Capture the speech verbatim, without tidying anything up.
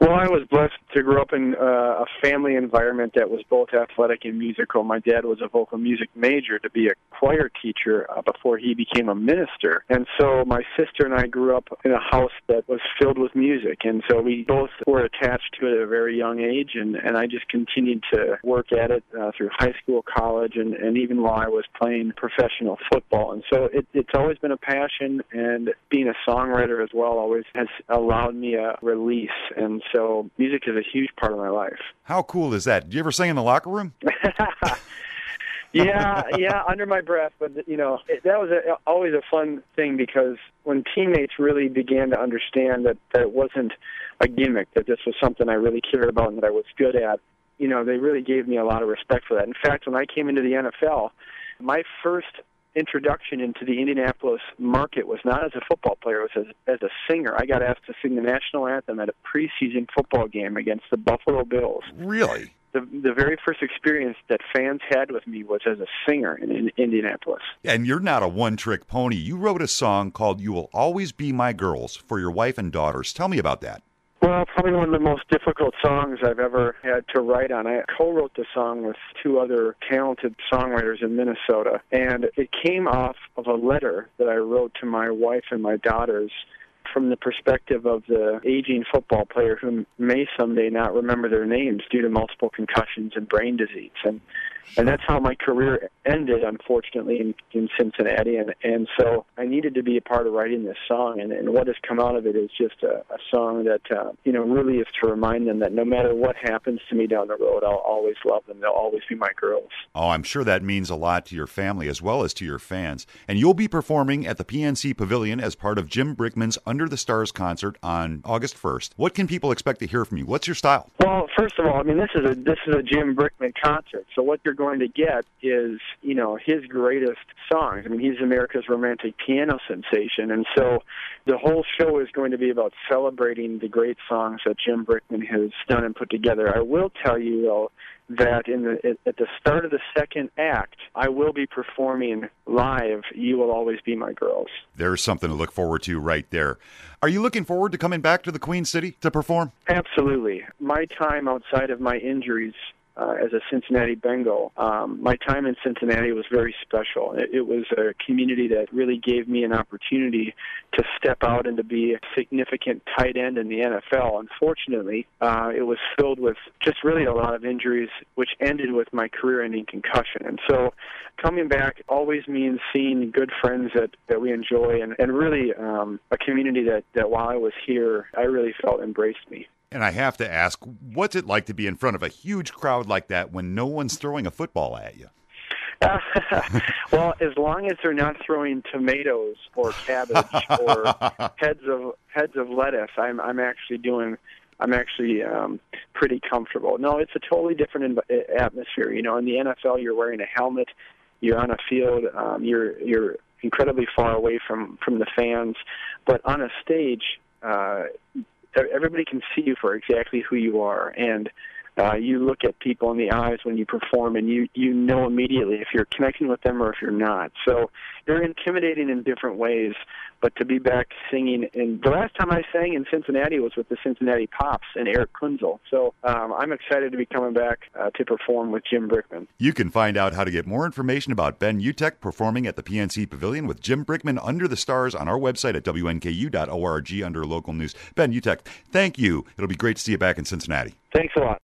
Well, I was blessed to grow up in uh, a family environment that was both athletic and musical. My dad was a vocal music major to be a choir teacher uh, before he became a minister. And so my sister and I grew up in a house that was filled with music. And so we both were attached to it at a very young age, and, and I just continued to work at it uh, through high school, college, and, and even while I was playing professional football. And so it, it's always been a passion, and being a songwriter as well always has allowed me a release. And so music is a huge part of my life. How cool is that? Do you ever sing in the locker room? yeah, yeah, under my breath. But, you know, it, that was a, always a fun thing, because when teammates really began to understand that, that it wasn't a gimmick, that this was something I really cared about and that I was good at, you know, they really gave me a lot of respect for that. In fact, when I came into the N F L, my first introduction into the Indianapolis market was not as a football player, it was as, as a singer. I got asked to sing the national anthem at a preseason football game against the Buffalo Bills. Really? The, the very first experience that fans had with me was as a singer in, in Indianapolis. And you're not a one-trick pony. You wrote a song called You Will Always Be My Girls for your wife and daughters. Tell me about that. Well, probably one of the most difficult songs I've ever had to write on. I co-wrote the song with two other talented songwriters in Minnesota, and it came off of a letter that I wrote to my wife and my daughters from the perspective of the aging football player who may someday not remember their names due to multiple concussions and brain disease. And and that's how my career ended, unfortunately, in, in Cincinnati. And, and so I needed to be a part of writing this song. And, and what has come out of it is just a, a song that, uh, you know, really is to remind them that no matter what happens to me down the road, I'll always love them. They'll always be my girls. Oh, I'm sure that means a lot to your family as well as to your fans. And you'll be performing at the P N C Pavilion as part of Jim Brickman's Under the Stars concert on August first. What can people expect to hear from you? What's your style? Well, first of all, I mean, this is a this is a Jim Brickman concert. So what you're going to get is, you know, his greatest songs. I mean, he's America's romantic piano sensation. And so the whole show is going to be about celebrating the great songs that Jim Brickman has done and put together. I will tell you, though, that in the at the start of the second act, I will be performing live You Will Always Be My Girls. There's something to look forward to right there. Are you looking forward to coming back to the Queen City to perform? Absolutely. My time outside of my injuries Uh, as a Cincinnati Bengal, um, my time in Cincinnati was very special. It, it was a community that really gave me an opportunity to step out and to be a significant tight end in the N F L. Unfortunately, uh, it was filled with just really a lot of injuries, which ended with my career-ending concussion. And so coming back always means seeing good friends that, that we enjoy, and, and really um, a community that, that while I was here, I really felt embraced me. And I have to ask, what's it like to be in front of a huge crowd like that when no one's throwing a football at you? Uh, well, as long as they're not throwing tomatoes or cabbage or heads of heads of lettuce, I'm I'm actually doing I'm actually um, pretty comfortable. No, it's a totally different inv- atmosphere. You know, in the N F L, you're wearing a helmet, you're on a field, um, you're you're incredibly far away from from the fans, but on a stage. Uh, Everybody can see you for exactly who you are, and uh, you look at people in the eyes when you perform, and you, you know immediately if you're connecting with them or if you're not. So they're intimidating in different ways, but to be back singing, and the last time I sang in Cincinnati was with the Cincinnati Pops and Eric Kunzel. So um, I'm excited to be coming back uh, to perform with Jim Brickman. You can find out how to get more information about Ben Utecht performing at the P N C Pavilion with Jim Brickman Under the Stars on our website at W N K U dot org under local news. Ben Utecht, thank you. It'll be great to see you back in Cincinnati. Thanks a lot.